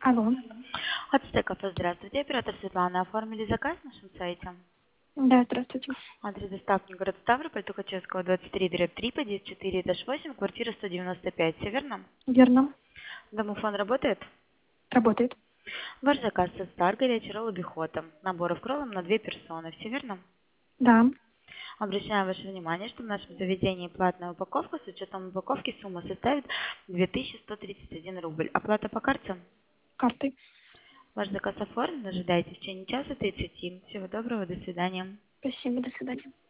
Алло. От Стеков, здравствуйте. Оператор Светлана. Оформили заказ на нашем сайте. Да, здравствуйте. Адрес доставки город Ставрополь, Тухачевского, 23/3, подъезд 4, этаж 8, квартира 195. Все верно? Верно. Домофон работает? Работает. Ваш заказ стар, горячий ролл бихота. Наборов кроллом на 2 персоны. Все верно? Да. Обращаем ваше внимание, что в нашем заведении платная упаковка с учетом упаковки сумма составит 2131 рубль. Оплата по карте? Картой. Ваш заказ оформлен. Ожидайте в течение часа 30. Всего доброго. До свидания. Спасибо. До свидания.